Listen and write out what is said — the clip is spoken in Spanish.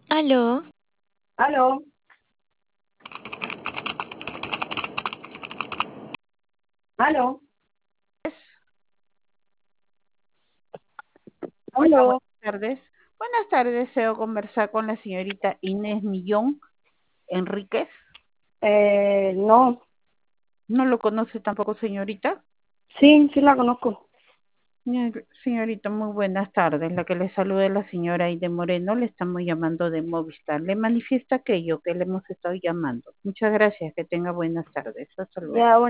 Aló, Aló, aló, Hola, buenas aló. tardes. Buenas tardes, deseo conversar con la señorita Inés Millón Enríquez. No, ¿No lo conoce tampoco, señorita? sí la conozco. Señorita, muy buenas tardes. La que le saluda es la señora Aide Moreno. Le estamos llamando de Movistar. Le manifiesta aquello que le hemos estado llamando. Muchas gracias. Que tenga buenas tardes. Hasta luego. Ya,